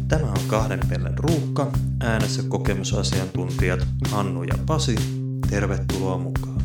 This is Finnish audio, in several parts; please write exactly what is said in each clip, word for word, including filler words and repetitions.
Tämä on kahden pellen ruuhka. Äänessä kokemusasiantuntijat Hannu ja Pasi. Tervetuloa mukaan.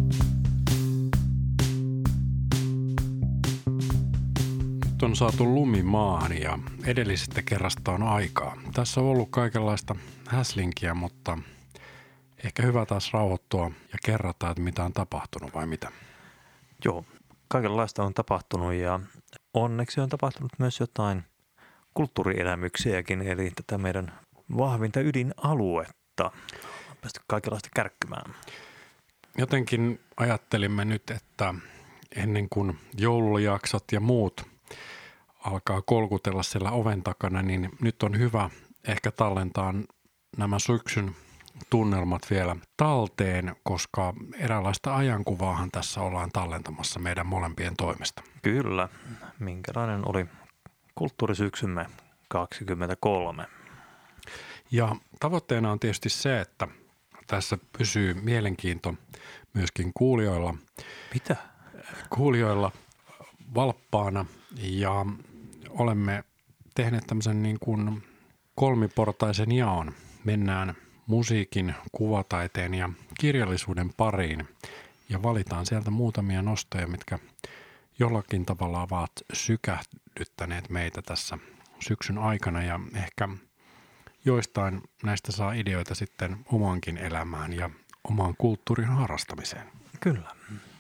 Nyt on saatu lumi maahan ja edellisestä kerrasta on aikaa. Tässä on ollut kaikenlaista häslinkiä, mutta ehkä hyvä taas rauhoittua ja kerrata, että mitä on tapahtunut vai mitä. Joo, kaikenlaista on tapahtunut ja onneksi on tapahtunut myös jotain kulttuurielämyksiäkin, eli tätä meidän vahvinta ydinaluetta on päästy kaikenlaista kärkkymään. Jotenkin ajattelimme nyt, että ennen kuin joulujaksot ja muut alkaa kolkutella siellä oven takana, niin nyt on hyvä ehkä tallentaa nämä syksyn tunnelmat vielä talteen, koska eräänlaista ajankuvaahan tässä ollaan tallentamassa meidän molempien toimesta. Kyllä. Minkälainen oli kulttuurisyksymme kaksikymmentäkolme? Ja tavoitteena on tietysti se, että tässä pysyy mielenkiinto myöskin kuulijoilla. Mitä? Kuulijoilla valppaana ja olemme tehneet tämmöisen niin kuin kolmiportaisen jaon. Mennään musiikin, kuvataiteen ja kirjallisuuden pariin ja valitaan sieltä muutamia nostoja, mitkä jollakin tavalla ovat sykähdyttäneet meitä tässä syksyn aikana ja ehkä joistain näistä saa ideoita sitten omaankin elämään ja omaan kulttuurin harrastamiseen. Kyllä.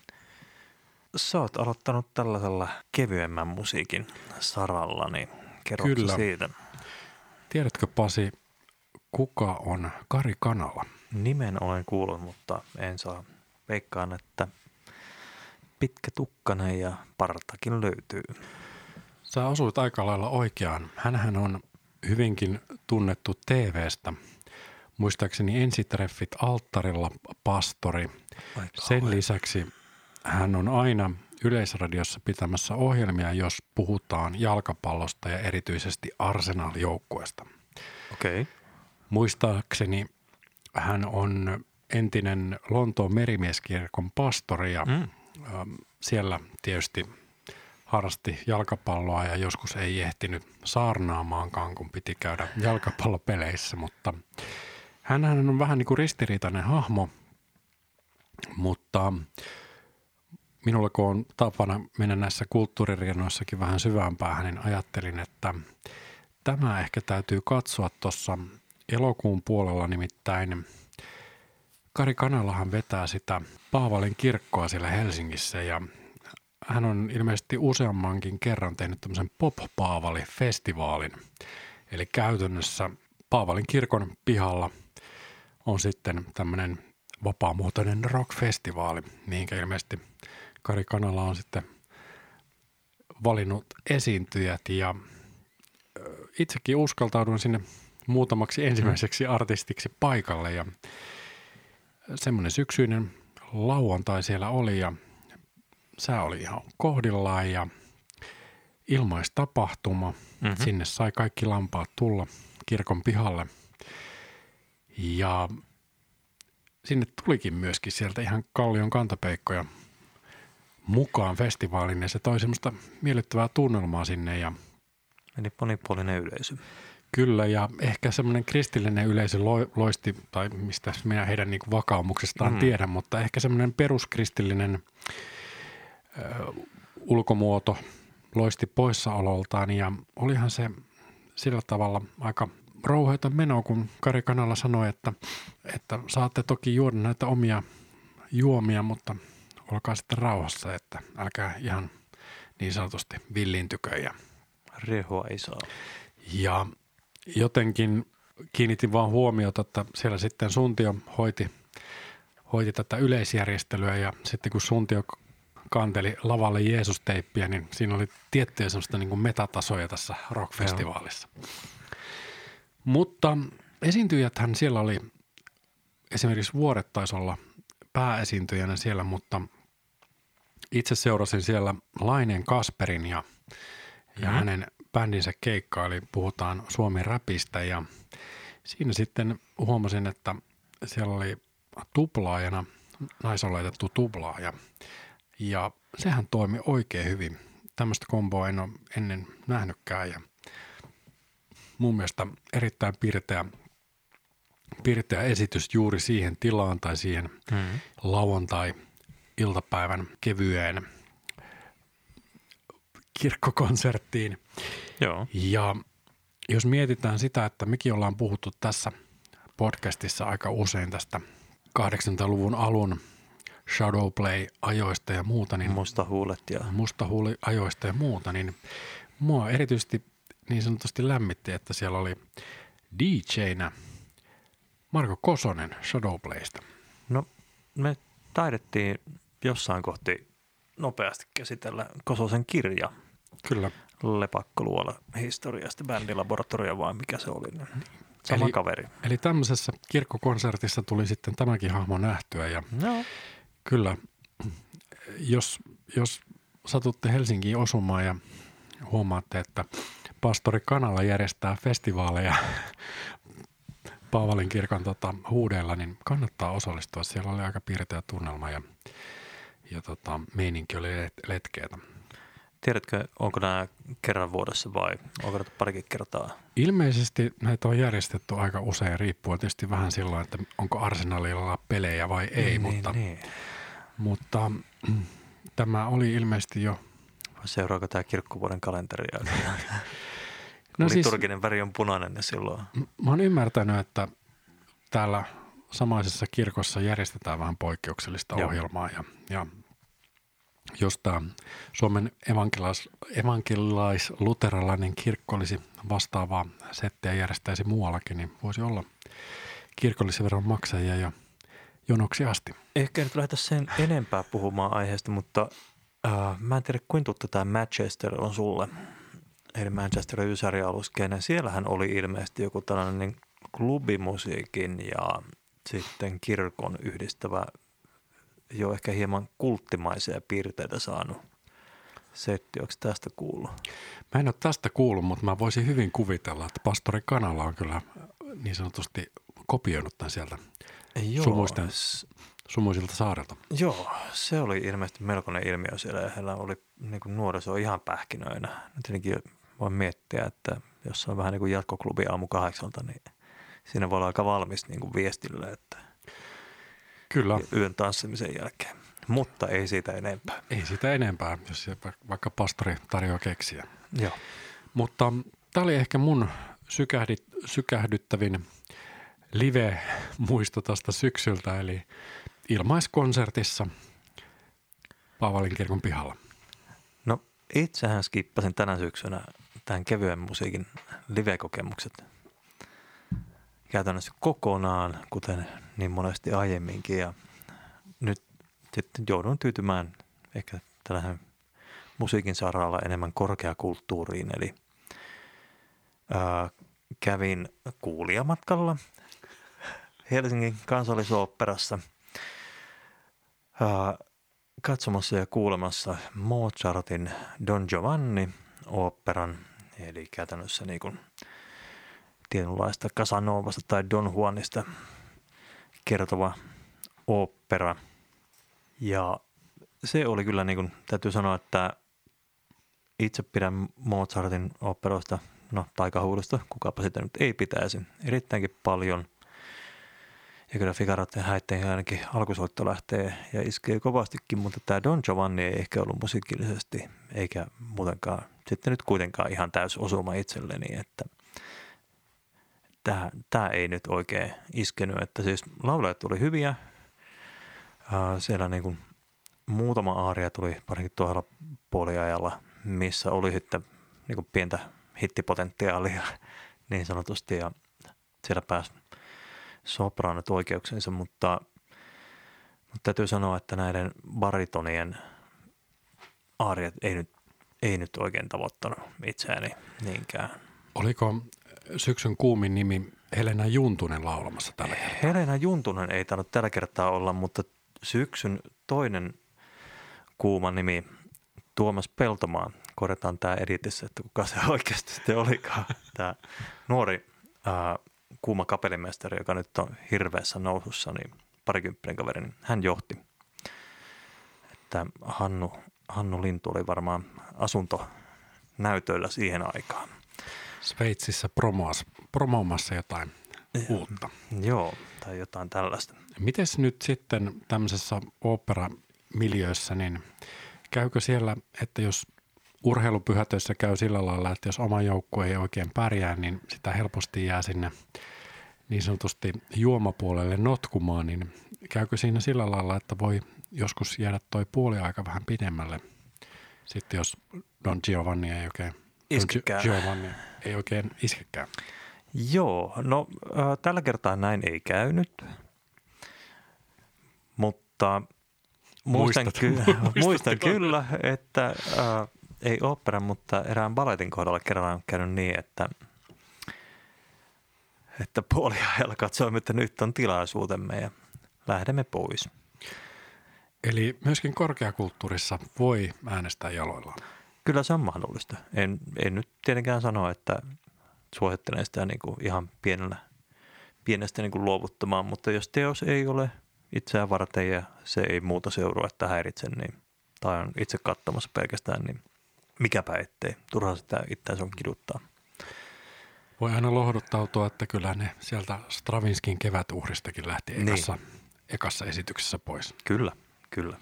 Sä oot aloittanut tällaisella kevyemmän musiikin saralla, niin kerrotko Kyllä. siitä? Tiedätkö, Pasi, kuka on Kari Kanala? Nimen olen kuullut, mutta en saa. Veikkaan, että pitkä tukkanen ja partakin löytyy. Sä osuit aika lailla oikeaan. Hänhän on hyvinkin tunnettu T V:stä. Muistaakseni Ensitreffit alttarilla pastori. Aika Sen olen. lisäksi hän on aina Yleisradiossa pitämässä ohjelmia, jos puhutaan jalkapallosta ja erityisesti Arsenal-joukkueesta. Okei. Okay. Muistaakseni hän on entinen Lontoon merimieskirkon pastori ja Mm. siellä tietysti harrasti jalkapalloa ja joskus ei ehtinyt saarnaamaankaan, kun piti käydä jalkapallopeleissä, mutta hänhän on vähän niin kuin ristiriitainen hahmo, mutta minulla kun on tapana mennä näissä kulttuuririennoissakin vähän syvään päähän, niin ajattelin, että tämä ehkä täytyy katsoa tuossa elokuun puolella, nimittäin Kari Kanalahan vetää sitä Paavalin kirkkoa siellä Helsingissä ja hän on ilmeisesti useammankin kerran tehnyt tämmöisen Pop-Paavali-festivaalin. Eli käytännössä Paavalin kirkon pihalla on sitten tämmöinen vapaamuotoinen rock-festivaali, mihinkä ilmeisesti Kari Kanala on sitten valinnut esiintyjät ja itsekin uskaltaudun sinne muutamaksi ensimmäiseksi artistiksi paikalle ja semmoinen syksyinen lauantai siellä oli ja sää oli ihan kohdillaan ja ilmaistapahtuma. Mm-hmm. Sinne sai kaikki lampaat tulla kirkon pihalle ja sinne tulikin myöskin sieltä ihan Kallion kantapeikkoja mukaan festivaalin ja se toi semmoista miellyttävää tunnelmaa sinne ja Eli monipuolinen yleisö. kyllä, ja ehkä semmoinen kristillinen yleisö loisti, tai mistä minä heidän niin kuin vakaumuksestaan mm. tiedän, mutta ehkä semmoinen peruskristillinen ö, ulkomuoto loisti poissaololtaan, ja olihan se sillä tavalla aika rouheita menoa, kun Kari Kanala sanoi, että, että saatte toki juoda näitä omia juomia, mutta olkaa sitten rauhassa, että älkää ihan niin sanotusti villiintykö. Ja, Rehua ei saa. ja jotenkin kiinnitin vaan huomiota, että siellä sitten Suntio hoiti, hoiti tätä yleisjärjestelyä ja sitten kun Suntio kanteli lavalle Jeesus-teippiä, niin siinä oli tiettyjä semmoista niin kuin metatasoja tässä rockfestivaalissa. Joo. Mutta esiintyjäthän siellä oli, esimerkiksi Vuoret taisi olla pääesiintyjänä siellä, mutta itse seurasin siellä Laineen Kasperin ja, ja mm-hmm. hänen bändinsä keikkaa, eli puhutaan Suomen räpistä ja siinä sitten huomasin, että siellä oli tuplaajana naisoletettu tuplaaja ja sehän toimi oikein hyvin. Tämmöistä komboa en ole ennen nähnytkään ja mun mielestä erittäin pirteä, pirteä esitys juuri siihen tilaan tai siihen mm. lauantai-iltapäivän kevyeen kirkkokonserttiin. Joo. Ja jos mietitään sitä, että mekin ollaan puhuttu tässä podcastissa aika usein tästä kahdeksankymmentäluvun alun Shadowplay-ajoista ja muuta. Niin Mustahuulet ja... Mustahuuli-ajoista ja muuta, niin mua erityisesti niin sanotusti lämmitti, että siellä oli D J:nä Marko Kosonen Shadowplaysta. No me taidettiin jossain kohti nopeasti käsitellä Kososen kirja. Kyllä. Lepakkoluola historiasta, bändilaboratorio vai mikä se oli. Niin sama eli, kaveri. Eli tämmöisessä kirkkokonsertissa tuli sitten tämäkin hahmo nähtyä ja no. Kyllä, jos, jos satutte Helsinkiin osumaan ja huomaatte, että pastori Kanala järjestää festivaaleja Paavalin kirkon tota, huudeilla, niin kannattaa osallistua. Siellä oli aika piirteä tunnelma ja, ja tota, meininki oli letkeätä. Tiedätkö, onko nämä kerran vuodessa vai onko näitä parikin kertaa? Ilmeisesti näitä on järjestetty aika usein, riippuen tietysti vähän silloin, että onko Arsenalilla pelejä vai ei, niin, mutta, niin. mutta tämä oli ilmeisesti jo... Seuraako tämä kirkkovuoden kalenteria? No liturginen siis, väri on punainen ja silloin. Mä oon ymmärtänyt, että täällä samaisessa kirkossa järjestetään vähän poikkeuksellista Joo. ohjelmaa ja, ja jos tämä Suomen evankelais, evankelais-luterilainen kirkko olisi vastaavaa settiä järjestäisi muuallakin, niin voisi olla kirkollisen veron maksajia ja jonoksi asti. Ehkä nyt lähdetä sen enempää puhumaan aiheesta, mutta äh, mä en tiedä kuinka tuttu tämä Manchester on sulle. Eli Manchester Ysäri-aluskeinen. Siellähän oli ilmeisesti joku tällainen niin klubimusiikin ja sitten kirkon yhdistävä, jo ehkä hieman kulttimaisia piirteitä saanut setti. Onko tästä kuullut? Mä en ole tästä kuullut, mutta mä voisin hyvin kuvitella, että pastori Kanala on kyllä niin sanotusti kopioinut tämän sieltä Joo. sumuisten, sumuisilta saarelta. Joo, se oli ilmeisesti melkoinen ilmiö siellä ja heillä oli niin kuin nuoriso ihan pähkinöinä. Nyt tietenkin voi miettiä, että jos on vähän niin kuin jatkoklubi aamu kahdeksalta, niin siinä voi olla aika valmis niin kuin viestille, että kyllä. Yön tanssimisen jälkeen. Mutta ei siitä enempää. Ei siitä enempää, jos vaikka pastori tarjoaa keksiä. Joo. Mutta tämä oli ehkä mun sykähdit, sykähdyttävin live-muisto tästä syksyltä, eli ilmaiskonsertissa Paavalin kirkon pihalla. No itsehän skippasin tänä syksynä tämän kevyen musiikin live-kokemukset käytännössä kokonaan, kuten niin monesti aiemminkin. Ja nyt sitten joudun tyytymään ehkä tällainen musiikin saralla enemmän korkeakulttuuriin. Eli ää, kävin kuulijamatkalla Helsingin Kansallisoopperassa ää, katsomassa ja kuulemassa Mozartin Don Giovanni-oopperan, eli käytännössä niin kuin tietynlaista Casanovasta tai Don Juanista kertova ooppera. Ja se oli kyllä, niin kuin täytyy sanoa, että itse pidän Mozartin oopperoista, no taikahuudosta, kukapa sitä nyt ei pitäisi, erittäinkin paljon. Ja kyllä Figaroiden häitteen ainakin alkusoitto lähtee ja iskee kovastikin, mutta tämä Don Giovanni ei ehkä ollut musiikillisesti eikä muutenkaan, sitten nyt kuitenkaan ihan täys osuma itselleni, että tämä, tämä ei nyt oikein iskenyt, että siis laulajat tuli hyviä, siellä niin kuin muutama aaria tuli parinkin tuolla puoliajalla, missä oli sitten niin kuin pientä hittipotentiaalia niin sanotusti ja siellä pääsi sopraanot oikeuksensa, mutta, mutta täytyy sanoa, että näiden baritonien aariat ei nyt, ei nyt oikein tavoittanut itseäni niinkään. Oliko syksyn kuumin nimi Helena Juntunen laulamassa tällä kertaa? Helena Juntunen ei tainnut tällä kertaa olla, mutta syksyn toinen kuuma nimi Tuomas Peltomaa. Korjataan tämä editissä, että kuka se oikeasti sitten olikaan. Tämä nuori ää, kuuma kapellimestari, joka nyt on hirveässä nousussa, niin parikymppinen kaveri, niin hän johti. Että Hannu, Hannu Lintu oli varmaan asuntonäytöillä siihen aikaan. Sveitsissä promoas, promoomassa jotain uutta. Joo, tai jotain tällaista. Mites nyt sitten tämmöisessä oopperamiljöössä, niin käykö siellä, että jos urheilupyhätöissä käy sillä lailla, että jos oma joukkue ei oikein pärjää, niin sitä helposti jää sinne niin sanotusti juomapuolelle notkumaan, niin käykö siinä sillä lailla, että voi joskus jäädä toi puoliaika vähän pidemmälle, sitten jos Don Giovanni ei oikein, Iskekään. Don Giovanni ei oikein iskekään? Joo, no äh, tällä kertaa näin ei käynyt, mutta muistan, Muistat, ky- muistat muistan tilanne. kyllä, että äh, ei oopperan, mutta erään baletin kohdalla kerran on käynyt niin, että, että puoliajalla katsoimme, että nyt on tilaisuutemme ja lähdemme pois. Eli myöskin korkeakulttuurissa voi äänestää jaloillaan. Kyllä se on mahdollista. En, en nyt tietenkään sano, että suosittelen sitä niin kuin ihan pienellä, pienestä niin kuin luovuttamaan, mutta jos teos ei ole itseään varten ja se ei muuta seuraa, että häiritse, niin, tai on itse katsomassa pelkästään, niin mikäpä ettei. Turha sitä itseänsä on kiduttaa. Voi aina lohduttautua, että kyllä ne sieltä Stravinskin kevätuhristakin lähti ekassa, niin. ekassa esityksessä pois. Kyllä, kyllä.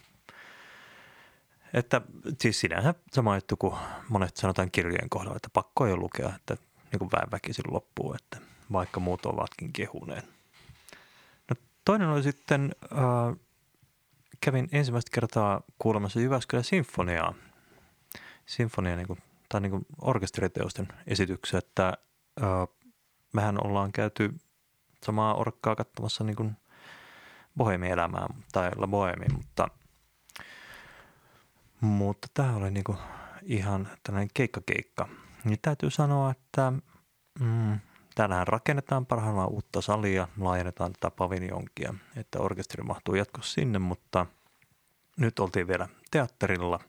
Että siis sinänsä sama juttu kuin monesti sanotaan kirjojen kohdalla, että pakko ei lukea, että niin kuin väen väkisin loppuu, että vaikka muut ovatkin kehuneet. No, toinen oli sitten, äh, kävin ensimmäistä kertaa kuulemassa Jyväskylän sinfoniaa. Sinfonia, niin kuin, tai niin kuin orkesteriteosten esityksiä, että äh, mehän ollaan käyty samaa orkkaa katsomassa niin kuin bohemielämää tai La Boheme, mutta Mutta tämä oli niinku ihan tällainen keikkakeikka. Niin täytyy sanoa, että mm, täällähän rakennetaan parhaillaan uutta salia, laajennetaan tätä paviljonkia, että orkesteri mahtuu jatkossa sinne, mutta nyt oltiin vielä teatterilla.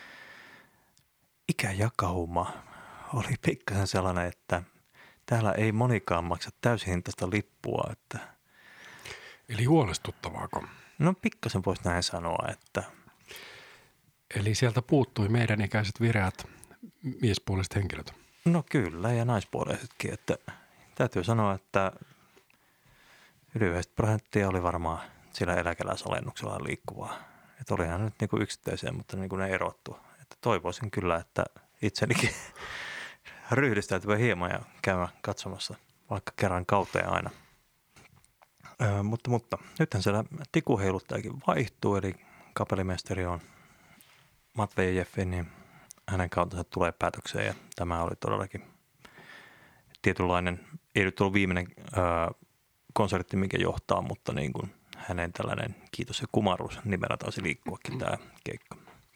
Ikäjakauma oli pikkasen sellainen, että täällä ei monikaan maksa täysihintaista lippua. Että Eli huolestuttavaako? no pikkasen voisi näin sanoa, että Eli sieltä puuttui meidän ikäiset vireät miespuoliset henkilöt. no kyllä, ja naispuolisetkin, että täytyy sanoa, että yli yhdeksänkymmentä prosenttia oli varmaan sillä eläkeläisalennuksella liikkuvaa. Että olihan nyt niinku yksittäisiä, mutta niinku ne erottu. Että toivoisin kyllä, että itsenikin ryhdistäytyvä hieman ja käymään katsomassa vaikka kerran kauteen aina. Öö, mutta, mutta nythän siellä tikuheiluttajakin vaihtuu, eli kapellimestari on Matvei Jeffi, niin hänen kauttansa tulee päätökseen ja tämä oli todellakin tietynlainen, ei nyt ollut viimeinen ää, konsertti, mikä johtaa, mutta niin kuin hänen tällainen kiitos ja kumarus nimellä taisi liikkuakin tämä keikka.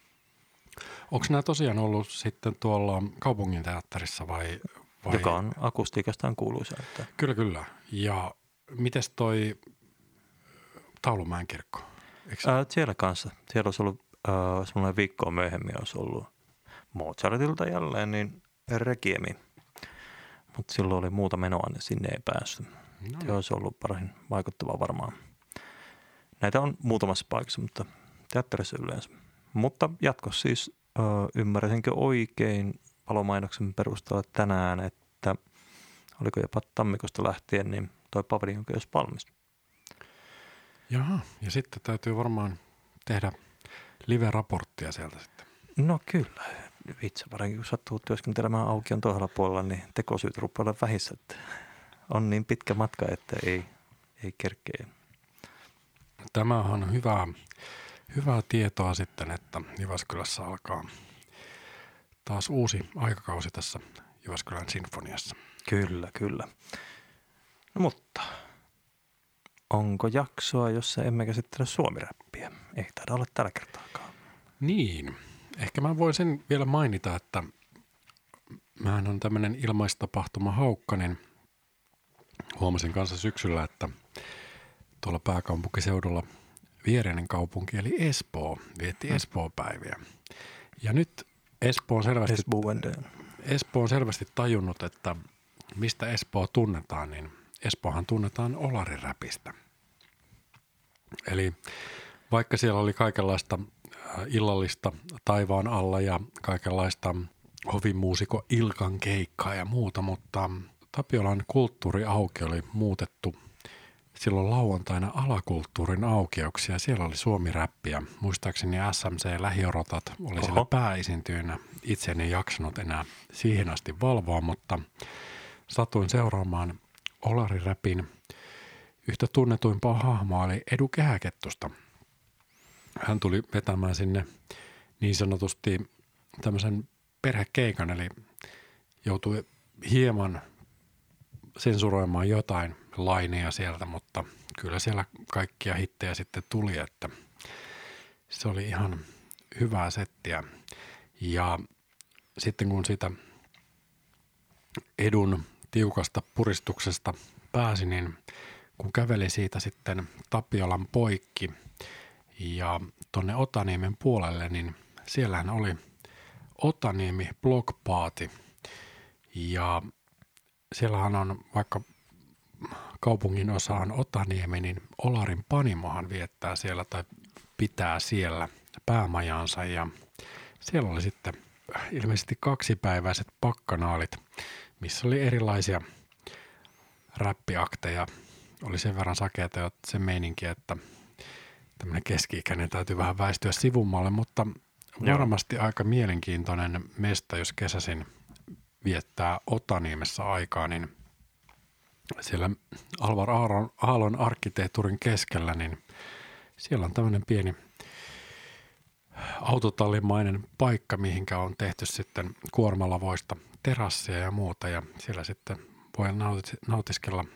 Onko nämä tosiaan ollut sitten tuolla kaupungin teatterissa vai, vai? Joka on akustiikastaan kuuluisa. Että Kyllä, kyllä. Ja mites toi Taulumäen kirkko? Eikö... ää, siellä kanssa, siellä olisi ollut ää, semmoinen viikkoa myöhemmin olisi ollut Mozartilta jälleen, niin Requiemi. Mutta silloin oli muuta menoa, niin sinne ei päässyt. No. Se olisi ollut parhain vaikuttava varmaan. Näitä on muutamassa paikassa, mutta teatterissa yleensä. Mutta jatkossa siis ö, ymmärsinkö oikein palomainoksen perusteella tänään, että oliko jopa tammikuusta lähtien, niin toi paviljonki olisi valmis. Jaha, ja sitten täytyy varmaan tehdä live-raporttia sieltä sitten. No kyllä. Vitsi, varsinkin kun sattuu työskentelemään aukion toisella puolella, niin tekosyyt rupeaa olla vähissä. Että on niin pitkä matka, että ei, ei kerkeä. Tämä on hyvää, hyvää tietoa sitten, että Jyväskylässä alkaa taas uusi aikakausi tässä Jyväskylän sinfoniassa. Kyllä, kyllä. No, mutta onko jaksoa, jossa emme käsittele suomiräppiä? Ei taida olla tällä kertaakaan. Niin, ehkä mä voin sen vielä mainita, että mähän on tämmöinen ilmaistapahtuma Haukka, niin huomasin kanssa syksyllä, että tuolla pääkaupunkiseudulla viereinen kaupunki eli Espoo vietti hmm. Espoo-päiviä. Ja nyt Espoo on selvästi, Espoo on selvästi tajunnut, että mistä Espoo tunnetaan, niin Espoohan tunnetaan olariräpistä. Eli vaikka siellä oli kaikenlaista illallista taivaan alla ja kaikenlaista hovimuusiko Ilkan keikkaa ja muuta, mutta Tapiolan kulttuuriauki oli muutettu silloin lauantaina alakulttuurin aukeaksi ja siellä oli suomiräppiä. Muistaakseni S M C Lähiorotat oli Oho. siellä pääesiintyjänä. Itse en jaksanut enää siihen asti valvoa, mutta satuin seuraamaan Olari-räpin yhtä tunnetuimpaa hahmoa eli Edu Kehäkettusta. Hän tuli vetämään sinne niin sanotusti tämmöisen perhekeikan, eli joutui hieman sensuroimaan jotain laineja sieltä, mutta kyllä siellä kaikkia hittejä sitten tuli, että se oli ihan hyvää settiä. Ja sitten kun sitä Edun tiukasta puristuksesta pääsi, niin kun kävelin siitä sitten Tapiolan poikki ja tonne Otaniemen puolelle, niin siellähän oli Otaniemi Block Party ja siellähän on vaikka kaupungin osaan Otaniemi, niin Olarin Panimohan viettää siellä tai pitää siellä päämajansa ja siellä oli sitten ilmeisesti kaksipäiväiset pakkanaalit, missä oli erilaisia räppiakteja. Oli sen verran sakeata jo se meininki, että tämmöinen keski-ikäinen täytyy vähän väistyä sivummalle, mutta varmasti aika mielenkiintoinen mesta, jos kesäisin viettää Otaniemessä aikaa, niin siellä Alvar Aallon, Aallon arkkitehtuurin keskellä, niin siellä on tämmöinen pieni autotallimainen paikka, mihinkä on tehty sitten kuormalavoista terassia ja muuta, ja siellä sitten voi nautis- nautiskella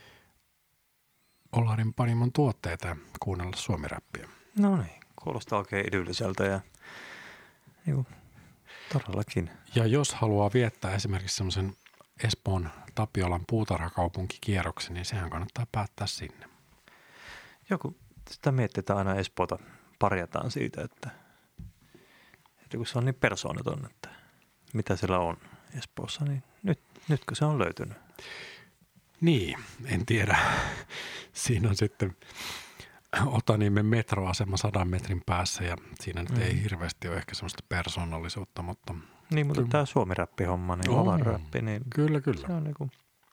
Olarin Panimon tuotteita ja kuunnella suomiräppiä. No niin, kuulostaa oikein idylliseltä ja niin todellakin. Ja jos haluaa viettää esimerkiksi semmoisen Espoon Tapiolan puutarhakaupunkikierroksen, niin sehän kannattaa päättää sinne. Joku sitä mietitään aina Espoota, parjataan siitä, että, että kun se on niin persoonaton, että mitä siellä on Espoossa, niin nyt, nytkö se on löytynyt? Niin, en tiedä. Siinä on sitten Otaniemen metroasema sadan metrin päässä ja siinä nyt mm. ei hirveästi ole ehkä semmoista persoonallisuutta, mutta... Niin, mutta tämä suomi-räppi-homma, niin Olarin-räppi, niin kyllä, kyllä. Se on niin kuin...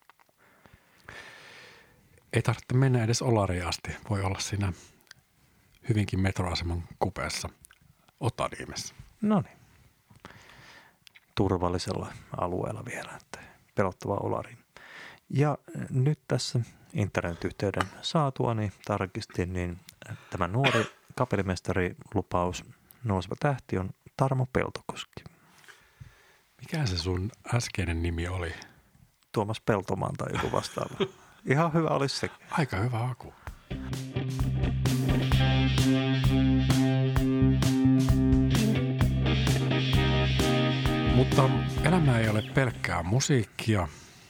Ei tarvitse mennä edes Olariin asti. Voi olla siinä hyvinkin metroaseman kupeessa Otaniemessä. No niin. Turvallisella alueella vielä, että pelottava Olari. Ja nyt tässä internetyhteyden saatua, niin tarkistin, niin tämä nuori kapellimestari lupaus nouseva tähti on Tarmo Peltokoski. Mikä se sun äskeinen nimi oli? Tuomas Peltomaan tai joku vastaava. Ihan hyvä olisi se. Aika hyvä haku. Mutta elämä ei ole pelkkää musiikkia.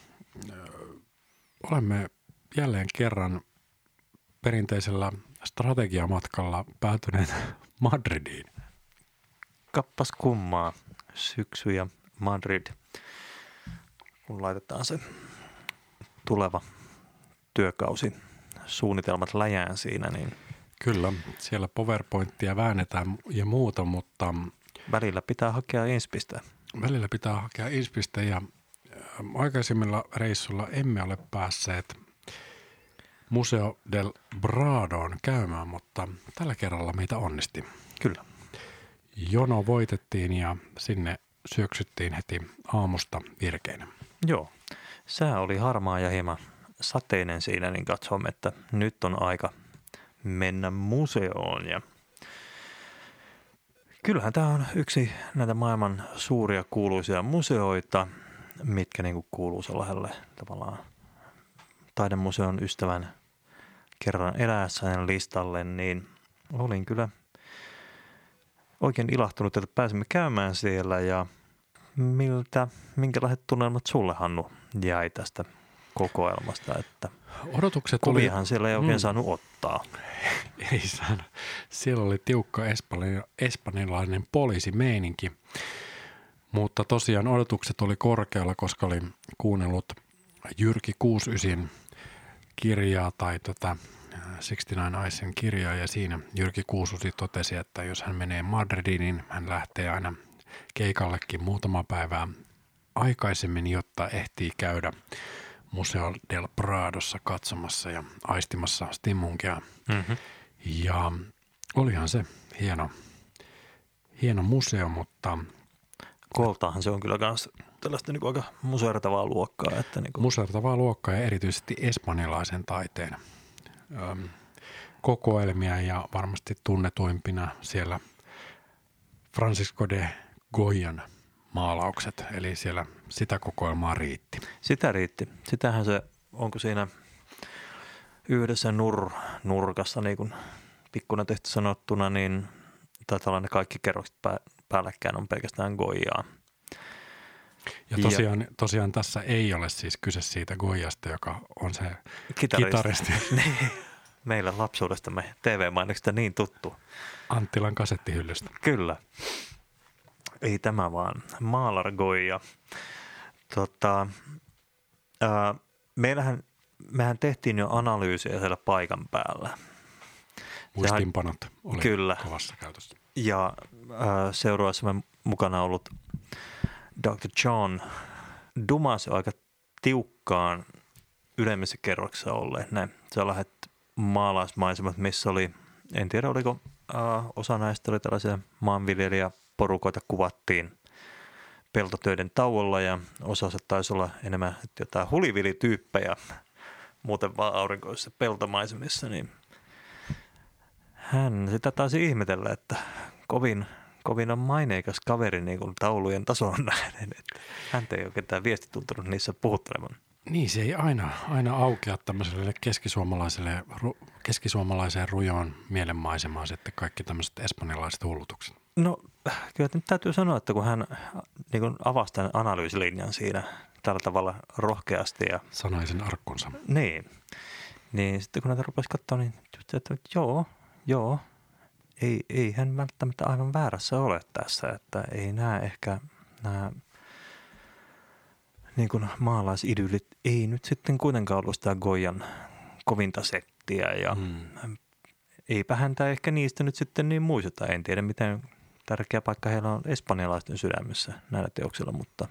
Olemme jälleen kerran perinteisellä strategiamatkalla päätyneet Madridiin. Kappas kummaa, syksy ja Madrid, kun laitetaan se tuleva työkausi, suunnitelmat läjään siinä, niin kyllä, siellä PowerPointia väännetään ja muuta, mutta välillä pitää hakea inspistä. Välillä pitää hakea inspistä ja aikaisemmilla reissulla emme ole päässeet Museo del Bradoon käymään, mutta tällä kerralla meitä onnisti. Kyllä. Jono voitettiin ja sinne syöksyttiin heti aamusta virkeinä. Joo, sää oli harmaa ja hieman sateinen siinä, niin katsomme, että nyt on aika mennä museoon. Ja kyllähän tämä on yksi näitä maailman suuria kuuluisia museoita, mitkä niin kuin kuuluu sellaiselle tavallaan taidemuseon ystävän kerran eläessään listalle, niin olin kyllä oikein ilahtunut, että pääsimme käymään siellä. Ja miltä, minkälaiset tunnelmat sulle, Hannu, jäi tästä kokoelmasta, että odotukset kuviahan oli, siellä ei oikein mm, saanut ottaa. Ei saanut. Siellä oli tiukka espanjalainen poliisimeininki, mutta tosiaan odotukset oli korkealla, koska olin kuunnellut Jyrki kuusikymmentäyhdeksän kirjaa tai tätä kuusikymmentäyhdeksän Icesin kirjaa ja siinä Jyrki kuusikymmentäyhdeksän totesi, että jos hän menee Madridiin, niin hän lähtee aina keikallekin muutama päivää aikaisemmin, jotta ehtii käydä Museo del Pradossa katsomassa ja aistimassa stimunkea. Mm-hmm. Ja olihan se hieno, hieno museo, mutta kooltaahan se on kyllä myös tällaista niin aika musertavaa luokkaa. Että niin kuin musertavaa luokkaa ja erityisesti espanjalaisen taiteen öm, kokoelmia ja varmasti tunnetuimpina siellä Francisco de Goyan maalaukset, eli siellä sitä kokoelmaa riitti. Sitä riitti. Sitähän se, onko siinä yhdessä nur, nurkassa, niin kuin pikkuna tehty sanottuna, niin taitaa ne kaikki kerrokset pää, päällekkäin on pelkästään Goyaa. Ja tosiaan, ja tosiaan tässä ei ole siis kyse siitä Goyasta, joka on se kitaristi. Niin. Meillä lapsuudestamme T V-mainoksesta niin tuttu. Anttilan kasettihyllystä. Kyllä. Ei tämä vaan. Maalar Goya. Tota, ää, meillähän, mehän tehtiin jo analyysiä siellä paikan päällä. Muistinpanot oli kyllä. kovassa käytössä. Ja ää, seuraavaissamme mukana ollut doktor John dumasi aika tiukkaan ylemmissä kerroksissa olleet ne sellaiset maalaismaisemat, missä oli, en tiedä oliko äh, osa näistä oli tällaisia maanviljelijäporukoita, kuvattiin peltotöiden tauolla ja osa se taisi olla enemmän jotain hulivilityyppejä muuten vaan aurinkoisissa peltomaisemissa, niin hän sitä taisi ihmetellä, että kovin, kovin on maineikas kaveri niin kuin taulujen tasoon nähden, että häntä ei ole ketään viesti tuntunut niissä puhuttelevan. Niin, se ei aina, aina aukea tämmöiselle keskisuomalaiselle, ru, keskisuomalaiseen rujoon mielenmaisemaan sitten kaikki tämmöiset espanjalaiset hullutukset. No kyllä nyt täytyy sanoa, että kun hän niin kun avasi tämän analyysilinjan siinä tällä tavalla rohkeasti. Ja sanoi sen arkkunsa. Niin, niin sitten kun näitä rupesi katsoa, niin just, että joo, joo, ei, ei hän välttämättä aivan väärässä ole tässä, että ei nämä ehkä nämä niin kuin maalaisidyllit ei nyt sitten kuitenkaan ollut sitä Goyan kovinta settiä ja hmm. eipä häntä ehkä niistä nyt sitten niin muisteta. En tiedä, miten tärkeä paikka heillä on espanjalaisten sydämessä näillä teoksilla, mutta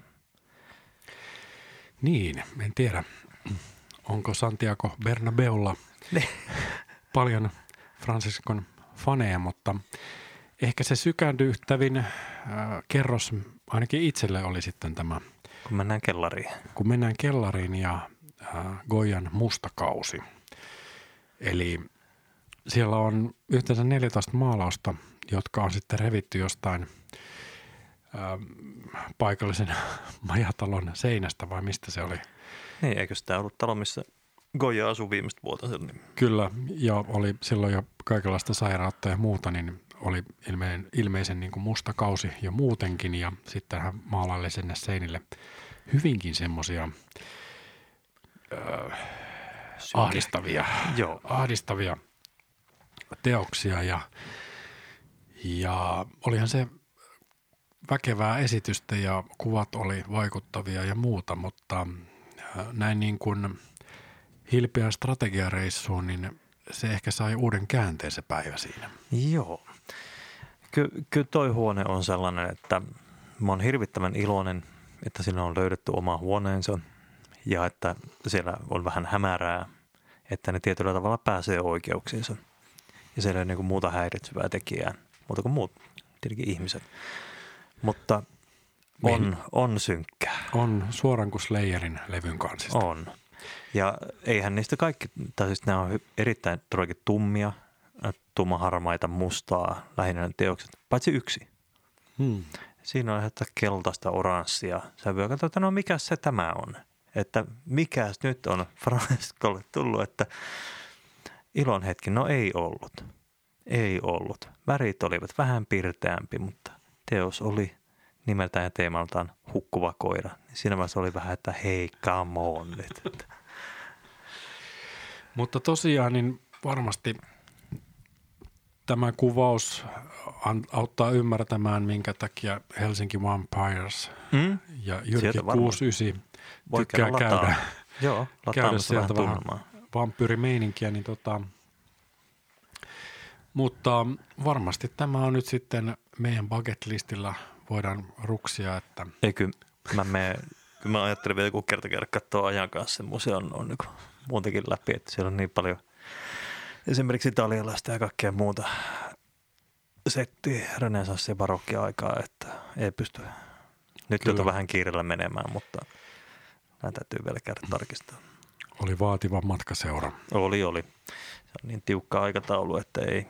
niin, en tiedä. Onko Santiago Bernabeulla paljon Franciscon faneja, mutta ehkä se sykäändyttävin äh, kerros ainakin itselle oli sitten tämä. Kun mennään kellariin. Kun mennään kellariin ja äh, Goyan musta kausi. Eli siellä on yhteensä neljätoista maalausta, jotka on sitten revitty jostain äh, paikallisen majatalon seinästä, vai mistä se oli? Niin, eikö sitä ollut talo, missä Goya asui viimeistä vuotta? Niin. Kyllä, ja oli silloin jo kaikenlaista sairautta ja muuta, niin oli ilmeisen, ilmeisen niin kuin musta kausi jo muutenkin, ja sitten hän maalaili sinne seinille hyvinkin semmoisia äh, ahdistavia, Joo. ahdistavia teoksia, ja, ja olihan se väkevää esitystä, ja kuvat oli vaikuttavia ja muuta, mutta äh, näin niin kuin hilpeän strategiareissuun, niin se ehkä sai uuden käänteen se päivä siinä. Joo. Ky- kyllä toi huone on sellainen, että mä oon hirvittävän iloinen, että siinä on löydetty oma huoneensa ja että siellä on vähän hämärää, että ne tietyllä tavalla pääsee oikeuksiinsa. Ja siellä ei ole niin kuin muuta häiritsevää tekijää, muuta kuin muut tietenkin ihmiset. Mutta on, Meidän, on synkkää. On suoran kuin Slayerin levyn kansista. On. Ja eihän niistä kaikki, tai siis nämä on erittäin todellakin tummia, tummaharmaita, mustaa, lähinnä ne teokset, paitsi yksi. Hmm. Siinä on että keltaista, oranssia. Sä voi katsoa, että no mikä se tämä on? Että mikäs nyt on Franciscolle tullut, että ilon hetki, no ei ollut. Ei ollut. Värit olivat vähän pirteämpi, mutta teos oli nimeltään ja teemaltaan Hukkuva koira. Siinä vaiheessa oli vähän, että hei, come on nyt. Mutta tosiaan niin varmasti tämä kuvaus auttaa ymmärtämään, minkä takia Helsinki Vampires mm? ja Jyrki kuusikymmentäyhdeksän tykkää käydä, Joo, käydä sieltä vähän vampyyrimeininkiä. Niin tota, mutta varmasti tämä on nyt sitten meidän bucket listillä voidaan ruksia, että... Ei kyllä, mä, menen, kyllä mä ajattelin vielä joku kerta käydä katsoa ajan kanssa sen museon on niin muutenkin läpi, että siellä on niin paljon esimerkiksi italialaista ja kaikkea muuta settiä, renesanssi- ja barokki-aikaa, että ei pysty nyt joutuu vähän kiireellä menemään, mutta nämä täytyy vielä käydä tarkistaa. Oli vaativa matkaseura. Oli, oli. Se on niin tiukka aikataulu, että ei,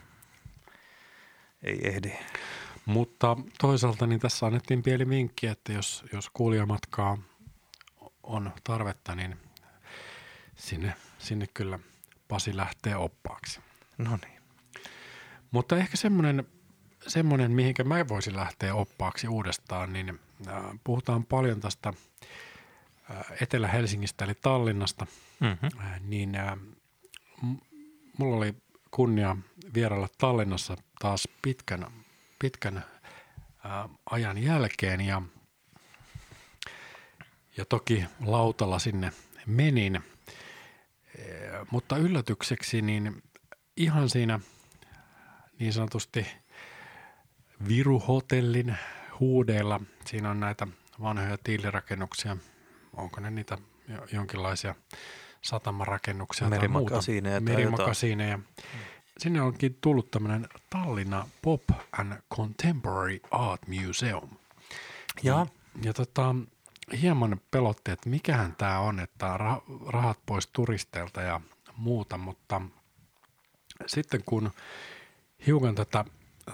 ei ehdi. Mutta toisaalta niin tässä annettiin pieni vinkki, että jos, jos kuulijamatkaa on tarvetta, niin sinne, sinne kyllä Pasi lähtee oppaaksi. No niin. Mutta ehkä semmoinen, semmoinen, mihinkä mä voisin lähteä oppaaksi uudestaan, niin äh, puhutaan paljon tästä äh, Etelä-Helsingistä eli Tallinnasta, Mm-hmm. äh, niin äh, m- mulla oli kunnia vierailla Tallinnassa taas pitkän, pitkän äh, ajan jälkeen ja, ja toki lautalla sinne menin, äh, mutta yllätykseksi niin ihan siinä niin sanotusti Viru-hotellin huudeilla. Siinä on näitä vanhoja tiilirakennuksia. Onko ne niitä jonkinlaisia satamarakennuksia tai muuta? Merimakasiineja. Merimakasiineja. Sinne onkin tullut tämmöinen Tallinna Pop and Contemporary Art Museum. Ja, ja tota, hieman pelotti, että mikähän tämä on, että rahat pois turisteilta ja muuta, mutta sitten kun hiukan tätä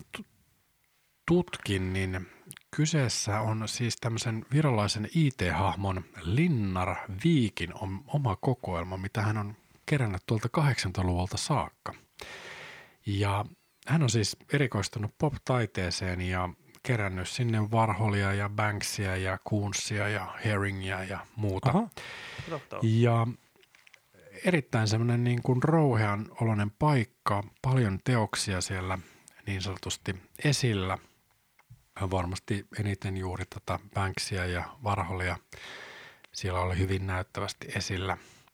tutkin, niin kyseessä on siis tämmöisen virolaisen I T-hahmon Linnar Viikin oma kokoelma, mitä hän on kerännyt tuolta kahdeksankymmentäluvulta saakka. Ja hän on siis erikoistunut pop-taiteeseen ja kerännyt sinne Warholia ja Banksia ja Kunsia ja Herringia ja muuta. Aha. Ja erittäin semmoinen niin kuin rouhean oloinen paikka, paljon teoksia siellä niin sanotusti esillä. Varmasti eniten juuri tätä Banksia ja Warholia siellä oli hyvin näyttävästi esillä.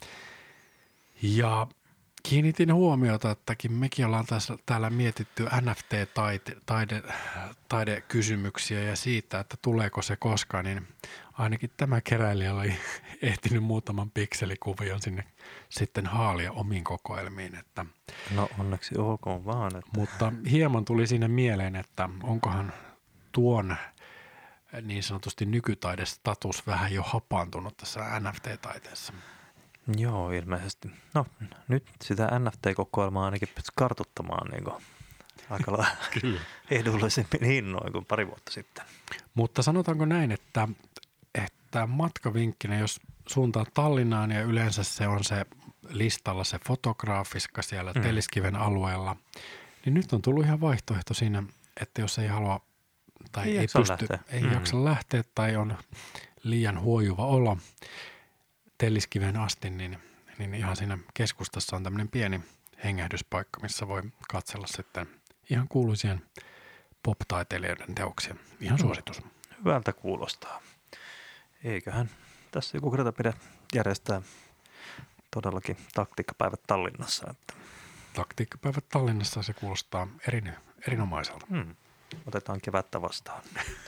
Ja kiinnitin huomiota, että mekin ollaan tässä, täällä mietitty N F T-taidekysymyksiä ja siitä, että tuleeko se koskaan, niin ainakin tämä keräilijä oli ehtinyt muutaman pikselikuvion sinne sitten haalia omiin kokoelmiin. Että, no onneksi olkoon vaan. Että... Mutta hieman tuli siinä mieleen, että onkohan tuon niin sanotusti nykytaidestatus vähän jo hapaantunut tässä N F T-taiteessa. Joo, ilmeisesti. No nyt sitä N F T-kokoelmaa ainakin pystyy kartuttamaan niin kuin aika lailla edullisemmin hinnoin kuin pari vuotta sitten. Mutta sanotaanko näin, että, että matkavinkkinä, jos suuntaan Tallinnaan ja yleensä se on se listalla se fotograafiska siellä mm. Telliskiven alueella, niin nyt on tullut ihan vaihtoehto siinä, että jos ei halua tai ei, ei pysty, lähteä. ei mm. jaksa lähteä tai on liian huojuva olo Telliskiven asti, niin, niin ihan siinä keskustassa on tämmöinen pieni hengähdyspaikka, missä voi katsella sitten ihan kuuluisien pop-taiteilijoiden teoksia. Ihan suositus. Hyvältä kuulostaa. Eiköhän tässä joku kerta pidä järjestää todellakin taktiikkapäivät Tallinnassa. Että. Taktiikkapäivät Tallinnassa, se kuulostaa erin, erinomaiselta. Hmm. Otetaan kevättä vastaan.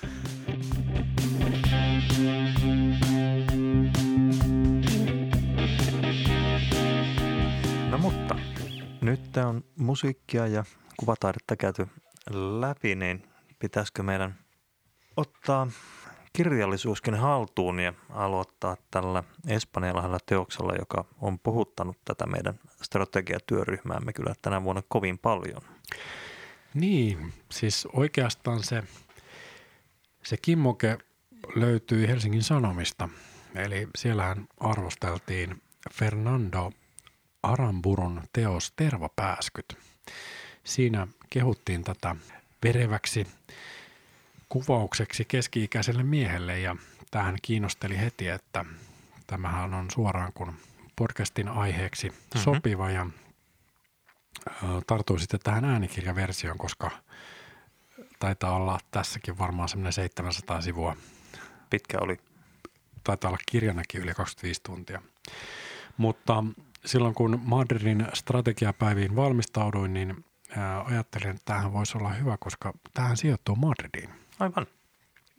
No mutta nyt on musiikkia ja kuvataidetta käyty läpi, niin pitäisikö meidän ottaa kirjallisuuskin haltuun ja aloittaa tällä espanjalaisella teoksella, joka on puhuttanut tätä meidän strategiatyöryhmäämme kyllä tänä vuonna kovin paljon. Niin, siis oikeastaan se, se kimmoke löytyi Helsingin Sanomista, eli siellähän arvosteltiin Fernando Aramburun teos Tervapääskyt. Siinä kehuttiin tätä vereväksi kuvaukseksi keski-ikäiselle miehelle ja tähän kiinnosteli heti, että tämähän on suoraan kun podcastin aiheeksi mm-hmm. sopiva ja tartuin sitten tähän äänikirjaversioon, koska taitaa olla tässäkin varmaan semmoinen seitsemänsataa sivua. Pitkä oli. Taitaa olla kirjanakin yli kaksikymmentäviisi tuntia. Mutta silloin kun Madridin strategiapäiviin valmistauduin, niin ää, ajattelin, että tämähän voisi olla hyvä, koska tämähän sijoittuu Madridiin. Aivan.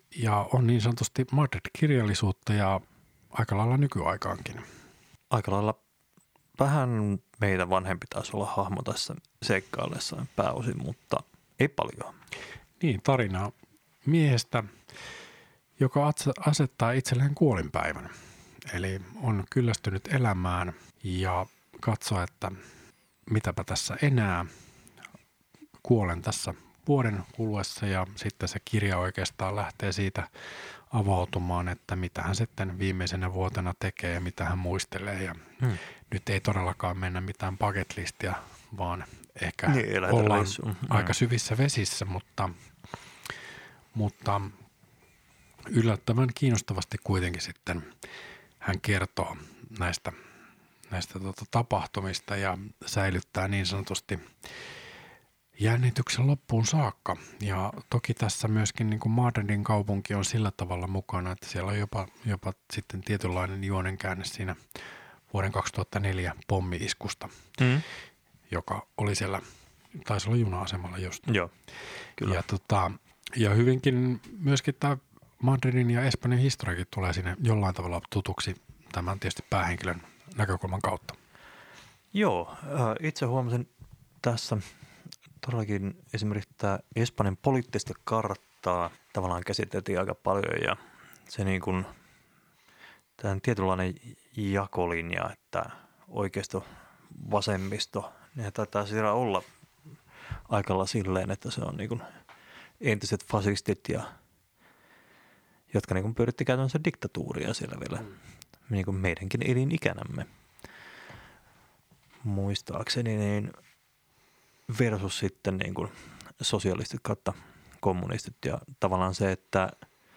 ja on niin sanotusti Madrid-kirjallisuutta ja aika lailla nykyaikaankin. Aika lailla vähän meitä vanhempi taisi olla hahmo tässä seikkaillessaan pääosin, mutta ei paljon. Niin, tarina miehestä, joka asettaa itselleen kuolinpäivän. Eli on kyllästynyt elämään ja katsoo, että mitäpä tässä enää, kuolen tässä vuoden kuluessa, ja sitten se kirja oikeastaan lähtee siitä avautumaan, että mitä hän sitten viimeisenä vuotena tekee ja mitä hän muistelee. Ja hmm. nyt ei todellakaan mennä mitään bucket listia, vaan ehkä niin, ollaan hmm. aika syvissä vesissä, mutta, mutta yllättävän kiinnostavasti kuitenkin sitten hän kertoo näistä, näistä tota tapahtumista ja säilyttää niin sanotusti jännityksen loppuun saakka. Ja toki tässä myöskin niin kuin Madridin kaupunki on sillä tavalla mukana, että siellä on jopa, jopa sitten tietynlainen juonenkäänne siinä vuoden kaksituhattaneljä pommi-iskusta, mm. joka oli siellä, taisi olla juna-asemalla just. Joo, kyllä. Ja, tota, ja hyvinkin myöskin tämä Madridin ja Espanjan historiakin tulee sinne jollain tavalla tutuksi tämän tietysti päähenkilön näkökulman kautta. Joo, itse huomasin tässä todellakin esimerkiksi tämä Espanjan poliittista karttaa tavallaan käsiteltiin aika paljon ja se niin kuin tämän tietynlainen jakolinja, että oikeisto, vasemmisto, niin taitaa siellä olla aikalla silleen, että se on niin kuin entiset fasistit ja jotka niin kuin pyöritti käytännössä diktatuuria siellä vielä mm. niin kuin meidänkin elinikänämme. Muistaakseni niin versus sitten niin kuin sosialistit kautta kommunistit ja tavallaan se, että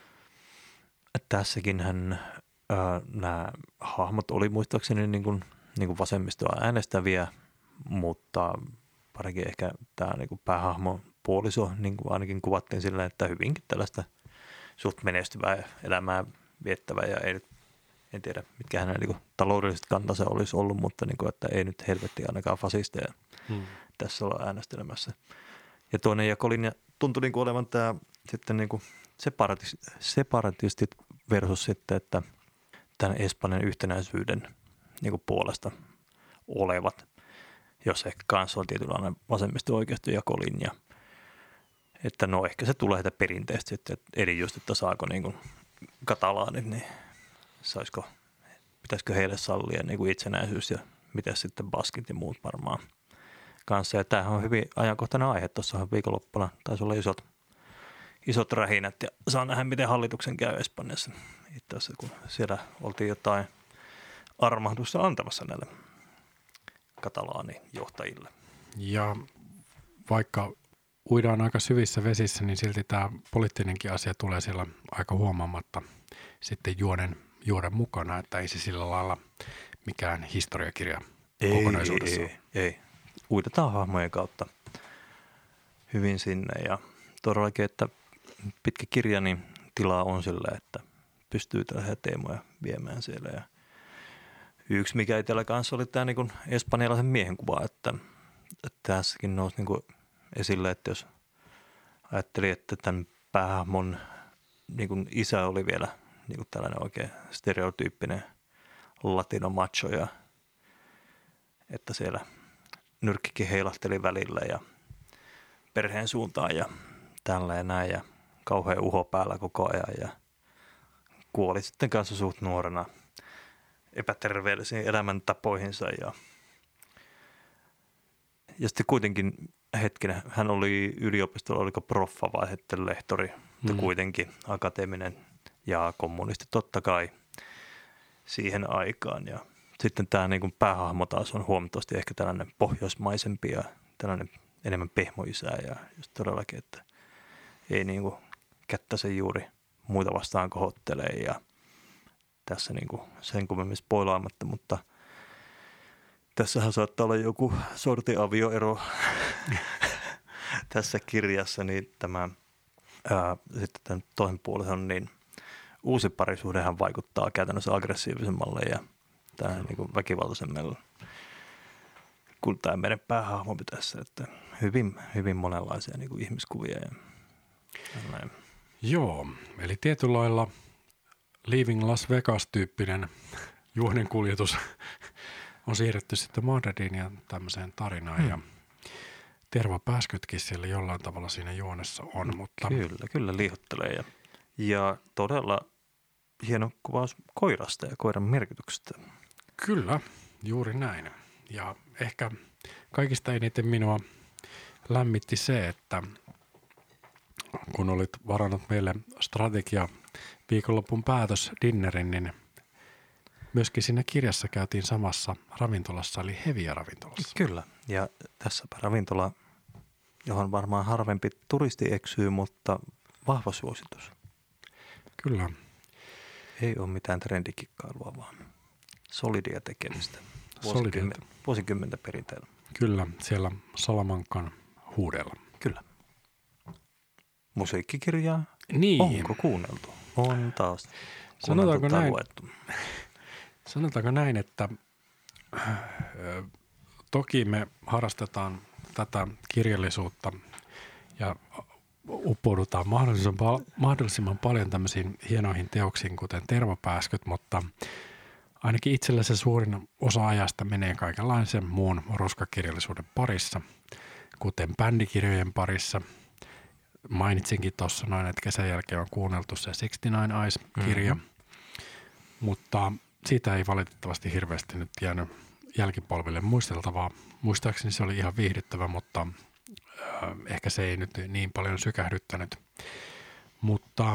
tässäkin hän ää, nämä hahmot oli muistaakseni niin kuin, niin kuin vasemmistoa äänestäviä, mutta parikin ehkä tämä niin kuin päähahmo puoliso niin kuin ainakin kuvattiin sillä, että hyvinkin tällaista suht menestyvää elämää viettävää ja ei nyt, en tiedä mitkä hänen niin kuin taloudelliset kantansa olisi ollut, mutta niin kuin, että ei nyt helvetti ainakaan fasisteja hmm. tässä olla äänestelemässä. Ja toinen jakolinja tuntui niin kuin olevan tämä sitten niin kuin separatistit versus sitten, että tämän Espanjan yhtenäisyyden niin kuin puolesta olevat, jos ehkä kanssa on tietynlainen vasemmisto-oikeisto jakolinja. Että no ehkä se tulee sitä perinteistä sitten, että eli just, että saako niin kuin katalaanit, niin saisiko, pitäisikö heille sallia niin kuin itsenäisyys ja mitä sitten baskit ja muut varmaan kanssa. Ja tämähän on hyvin ajankohtainen aihe. Tuossa viikonloppuna taisi olla isot, isot rähinät ja saa nähdä, miten hallituksen käy Espanjassa. Itse asiassa, kun siellä oltiin jotain armahdusta antamassa näille katalaanijohtajille. Ja vaikka uidaan aika syvissä vesissä, niin silti tämä poliittinenkin asia tulee siellä aika huomaamatta sitten juonen, juonen mukana, että ei se sillä lailla mikään historiakirja ei, kokonaisuudessa. Ei, ei, ei. Uitetaan hahmojen kautta hyvin sinne ja todellakin, että pitkä kirja, niin tilaa on sillä, että pystyy tällaisia teemoja viemään siellä. Ja yksi, mikä itsellä kanssa oli tämä niin kuin espanjalaisen miehen kuva, että, että tässäkin nousi niin kuin esille, että jos ajatteli, että tämän päähahmon niin kuin isä oli vielä niin kuin tällainen oikein stereotyyppinen latino macho ja että siellä nyrkkikin heilahteli välillä ja perheen suuntaan ja tälleen näin ja kauhean uho päällä koko ajan ja kuoli sitten kanssa suht nuorena epäterveellisiin elämäntapoihinsa ja, ja sitten kuitenkin hetkinen, hän oli yliopistolla, oliko proffa vai sitten lehtori, mutta mm. kuitenkin akateeminen ja kommunisti totta kai siihen aikaan. Ja sitten tämä niin kuin päähahmo taas on huomattavasti ehkä tällainen pohjoismaisempi ja tällainen enemmän pehmoisää ja just todellakin, että ei niin kuin kättä se juuri muita vastaan kohottelee ja tässä niin kuin sen kummemmin spoilaamatta, mutta tässähän saattaa olla joku sorti avioero tässä kirjassa, niin tämä ää, sitten tämän toisen puolison, niin uusi parisuhdehan vaikuttaa käytännössä aggressiivisemmalle ja tämä niin kuin väkivaltaisemmalle kuin tämä meidän päähahmo tässä, että hyvin, hyvin monenlaisia niin kuin ihmiskuvia ja näin. Joo, eli tietyllä lailla Leaving Las Vegas-tyyppinen juonenkuljetus on siirretty sitten Madridiin ja tämmöiseen tarinaan. Hmm. Ja tervapääskytkin siellä jollain tavalla siinä juonessa on. Mutta Kyllä, kyllä liihottelee. Ja, ja todella hieno kuvaus koirasta ja koiran merkityksestä. Kyllä, juuri näin. Ja ehkä kaikista eniten minua lämmitti se, että kun olit varannut meille strategia viikonlopun päätös dinnerin, niin myöskin siinä kirjassa käytiin samassa ravintolassa, eli Hevia-ravintolassa. Kyllä, ja tässäpä ravintola, johon varmaan harvempi turisti eksyy, mutta vahva suositus. Kyllä. Ei ole mitään trendikikkailua, vaan solidia tekemistä. Vuosikymmentä. Vuosikymmentä perinteellä. Kyllä, siellä Salamankan huudella. Kyllä. Musiikkikirjaa? Niin. Onko kuunneltu? On taas. Sanotaanko näin, luettu. sanotaanko näin, että ö, toki me harrastetaan tätä kirjallisuutta ja uppoudutaan mahdollisimman, mahdollisimman paljon tämmöisiin hienoihin teoksiin, kuten Tervapääskyt, mutta ainakin itsellä se suurin osa ajasta menee kaikenlaisen muun roskakirjallisuuden parissa, kuten bändikirjojen parissa. Mainitsinkin tuossa noin, että kesän jälkeen on kuunneltu se sixty-nine Eyes-kirja, mm-hmm. mutta siitä ei valitettavasti hirveästi nyt jäänyt jälkipolville muisteltavaa. Muistaakseni se oli ihan viihdyttävä, mutta äh, ehkä se ei nyt niin paljon sykähdyttänyt. Mutta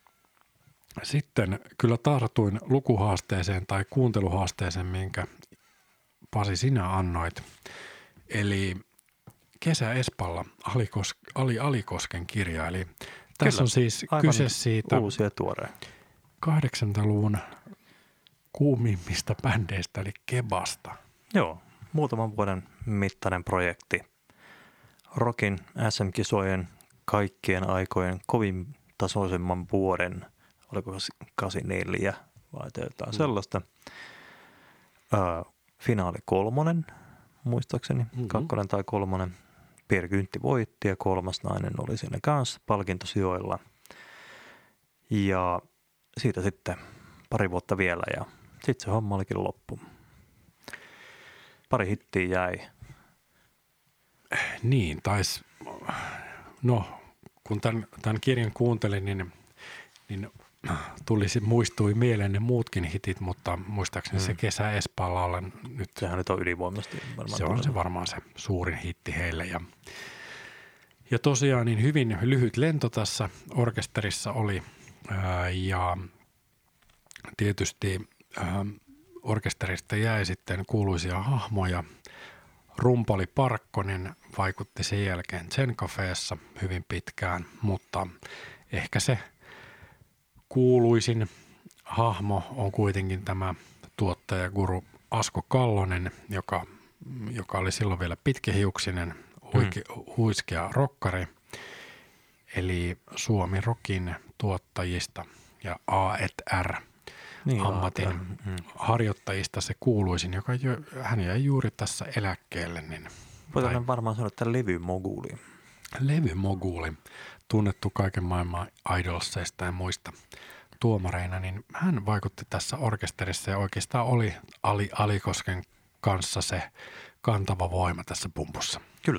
sitten kyllä tartuin lukuhaasteeseen tai kuunteluhaasteeseen, minkä Pasi sinä annoit. Eli Kesä Espalla Alikos, Ali Alikosken kirja. Eli tässä kyllä, on siis kyse siitä uusi ja tuore. kahdeksankymmentäluvun kuumimmista bändeistä, eli Kebasta. Joo, muutaman vuoden mittainen projekti. Rockin S M-kisojen kaikkien aikojen kovin tasoisemman vuoden, oliko kahdeksankymmentäneljä vai jotain mm. sellaista. Ö, finaali kolmonen, muistaakseni, mm-hmm. kakkonen tai kolmonen. Pierre Gyntti voitti ja kolmas nainen oli siinä kanssa palkintosijoilla. Ja siitä sitten pari vuotta vielä ja sitten se homma olikin loppu. Pari hittiä jäi. Niin, taisi, no kun tämän, tämän kirjan kuuntelin, niin, niin tuli, muistui mieleen ne muutkin hitit, mutta muistaakseni hmm. se Kesä Espalla olen nyt. Sehän nyt on ylivoimasti varmaan. Se on se varmaan se suurin hitti heille. Ja, ja tosiaan niin hyvin lyhyt lento tässä orkesterissa oli ää, ja tietysti ää, orkesterista jäi sitten kuuluisia hahmoja. Rumpali Parkkonen vaikutti sen jälkeen Zen Cafeessa hyvin pitkään, mutta ehkä se kuuluisin hahmo on kuitenkin tämä tuottajaguru Asko Kallonen, joka, joka oli silloin vielä pitkähiuksinen, huike, huiskea rokkari, eli Suomi Rockin tuottajista ja A et R niin, ammatin mm. harjoittajista se kuuluisin, joka jo, hän jäi juuri tässä eläkkeelle. Niin, voidaan varmaan sanoa, että levymoguli. Levymoguli, tunnettu kaiken maailman idolseista ja muista tuomareina, niin hän vaikutti tässä orkesterissa ja oikeastaan oli Ali Alikosken kanssa se kantava voima tässä pumpussa. Kyllä.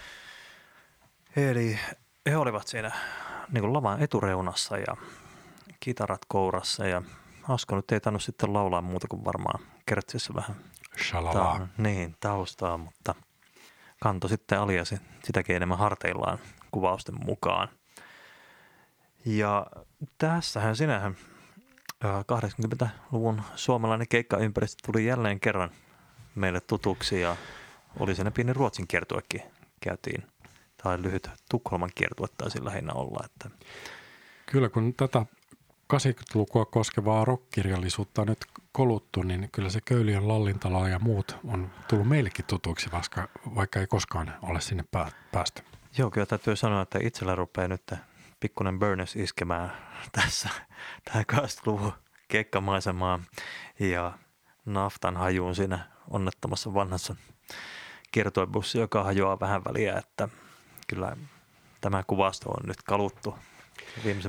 Eli he olivat siinä niin kuin lavan etureunassa ja kitarat kourassa ja Asko nyt ei tainnut sitten laulaa muuta kuin varmaan kertsissä vähän Shalalaa. Niin, taustaa, mutta kantoi sitten aliasi sitäkin enemmän harteillaan kuvausten mukaan. Ja tässähän sinähän kahdeksankymmentäluvun suomalainen keikkaympäristö tuli jälleen kerran meille tutuksi ja oli siinä pieni Ruotsin kiertuekin käytiin. Tai lyhyt Tukholman kiertue taisi lähinnä olla. Että. Kyllä kun tätä kahdeksankymmentälukua koskevaa rockkirjallisuutta on nyt koluttu, niin kyllä se Köyliön Lallintalo ja muut on tullut meillekin tutuiksi, vaikka, vaikka ei koskaan ole sinne päästy. Joo, kyllä täytyy sanoa, että itsellä rupeaa nyt pikkuinen burnes iskemään tässä tähän kahdeksankymmentäluvun keikkamaisemaan ja naftan hajuun siinä onnettomassa vanhassa kiertuebussi, joka hajoaa vähän väliä, että kyllä tämä kuvasto on nyt kaluttu viimeisemmän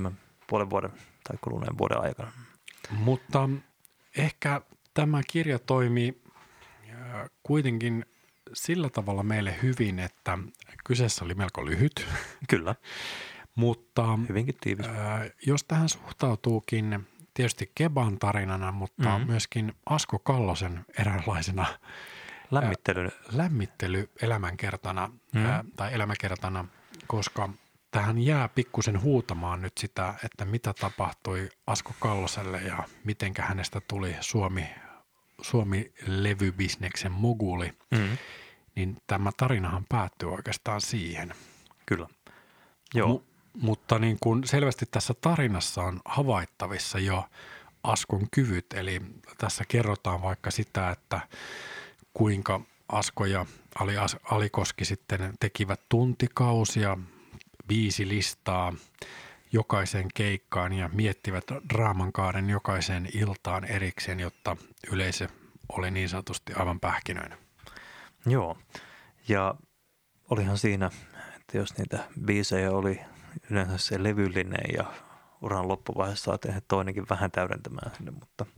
puolen vuoden tai kuluneen vuoden aikana. Mutta ehkä tämä kirja toimii kuitenkin sillä tavalla meille hyvin, että kyseessä oli melko lyhyt. Kyllä. Mutta hyvinkin tiivis. Jos tähän suhtautuukin tietysti Keban tarinana, mutta mm. myöskin Asko Kallosen eräänlaisena Lämmittely. lämmittely elämänkertana mm. ää, tai elämäkertana, koska tähän jää pikkusen huutamaan nyt sitä, että mitä tapahtui Asko Kalloselle ja mitenkä hänestä tuli Suomi, Suomi-levybisneksen moguli, mm. niin tämä tarinahan päättyy oikeastaan siihen. Kyllä. Joo. M- mutta niin kuin selvästi tässä tarinassa on havaittavissa jo Askon kyvyt, eli tässä kerrotaan vaikka sitä, että kuinka Asko ja Ali Alikoski sitten tekivät tuntikausia, viisi listaa jokaiseen keikkaan ja miettivät draamankaaren jokaiseen iltaan erikseen, jotta yleisö oli niin sanotusti aivan pähkinöinä. Joo, ja olihan siinä, että jos niitä biisejä oli yleensä se levyllinen ja uran loppuvaiheessa saatiin toinenkin vähän täydentämään sinne, mutta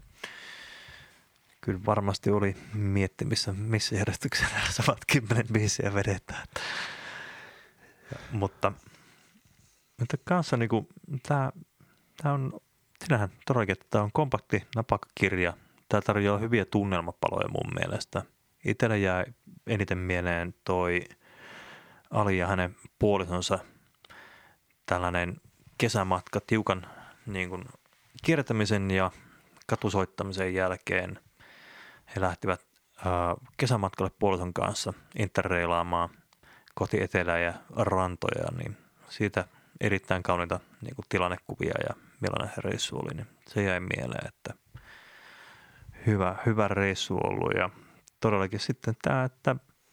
kyllä varmasti oli miettimissä, missä järjestyksessä samat kymmenen biisiä vedetään. Ja, mutta mutta kanssa niinku, tämä on, sinähän todellakin, että tämä on kompakti, napakka kirja. Tämä tarjoaa hyviä tunnelmapaloja mun mielestä. Itselle jää eniten mieleen toi Ali ja hänen puolisonsa tällainen kesämatka tiukan niin kuin kiertämisen ja katusoittamisen jälkeen. He lähtivät äh, kesämatkalle puolison kanssa interreilaamaan kohti etelää ja rantoja, niin siitä erittäin kauniita niin kuin tilannekuvia ja millainen reissu oli, niin se jäi mieleen, että hyvä, hyvä reissu ollut. Ja todellakin sitten tämä, että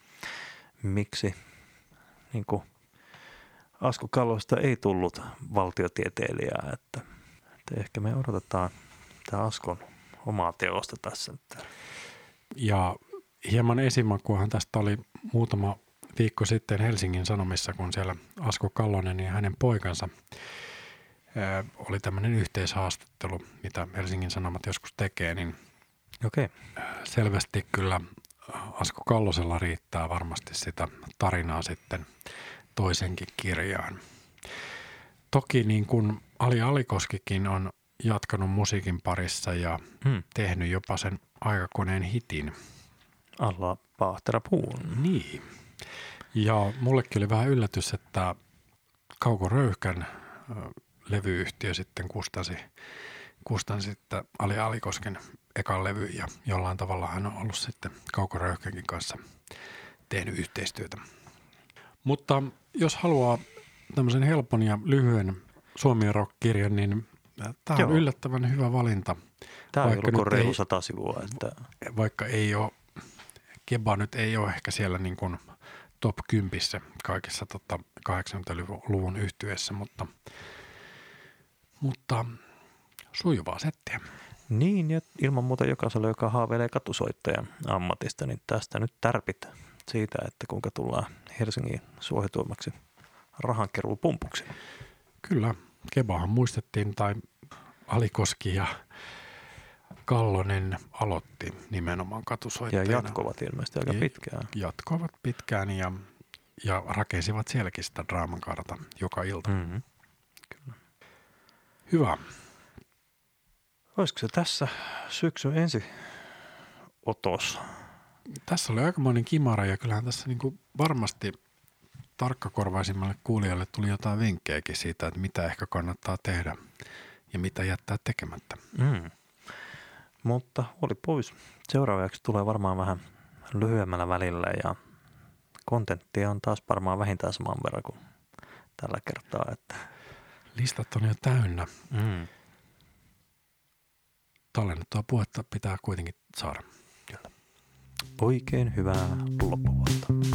miksi niin kuin Asko Kallosta ei tullut valtiotieteilijää, että, että ehkä me odotetaan tämä Askon omaa teosta tässä. Ja hieman esimakuahan tästä oli muutama viikko sitten Helsingin Sanomissa, kun siellä Asko Kallonen ja hänen poikansa ää, oli tämmöinen yhteishaastattelu, mitä Helsingin Sanomat joskus tekee, niin okay. selvästi kyllä Asko Kallosella riittää varmasti sitä tarinaa sitten toisenkin kirjaan. Toki niin kuin Ali Alikoskikin on jatkanut musiikin parissa ja hmm. tehnyt jopa sen aikakoneen hitin. Alla Paahtera puun. Niin. Ja mullekin oli vähän yllätys, että Kauko Röyhkän levyyhtiö sitten kustansi, kustansi sitten Ali Alikosken ekan levy ja jollain tavalla hän on ollut sitten Kauko Röyhkänkin kanssa tehnyt yhteistyötä. Mutta jos haluaa tämmöisen helpon ja lyhyen Suomi Rock-kirjan, niin tämä on Joo. yllättävän hyvä valinta. Tämä on ollut reilu sata sivua. Että... Vaikka ei ole, Keba nyt ei ole ehkä siellä niin kuin top kympissä kaikissa tota kahdeksankymmentäluvun yhtyeessä, mutta, mutta sujuvaa settiä. Niin, ja ilman muuta jokaiselle, joka haaveilee katusoittajan ammatista, niin tästä nyt tärpit siitä, että kuinka tullaan Helsingin suosituimmaksi rahankeruupumpuksi. Kyllä, Kebahan muistettiin, tai Alikoski ja Kallonen aloitti nimenomaan katusoittajana. Ja jatkovat ilmeisesti aika pitkään. Jatkoivat pitkään ja, ja rakensivat sielläkin sitä draamankaarta joka ilta. Mm-hmm. Kyllä. Hyvä. Olisiko se tässä syksyn ensi otos? Tässä oli aikamoinen kimara ja kyllähän tässä niin kuin varmasti tarkkakorvaisimmalle kuulijalle tuli jotain vinkkejäkin siitä, että mitä ehkä kannattaa tehdä ja mitä jättää tekemättä. Mm. Mutta oli pois. Seuraavaksi tulee varmaan vähän lyhyemmällä välillä ja kontenttia on taas varmaan vähintään saman verran kuin tällä kertaa. Että... Listat on jo täynnä. Mm. Tallennettua puhetta pitää kuitenkin saada. Kyllä. Oikein hyvää loppuvuotta.